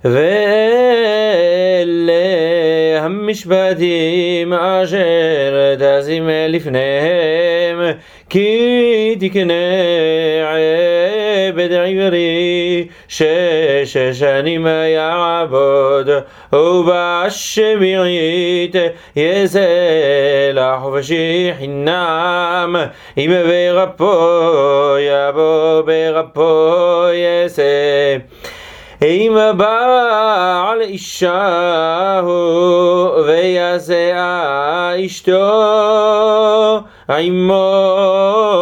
ואלה המשפטים אשר תשים לפניהם, כי תקנה עבד עברי 6 שנים יעבוד, ובשביעית יצא לחופשי חינם, אם ברפו יבוא ברפו יצא. אם בעל אישה הוא ויעשה אשתו עמו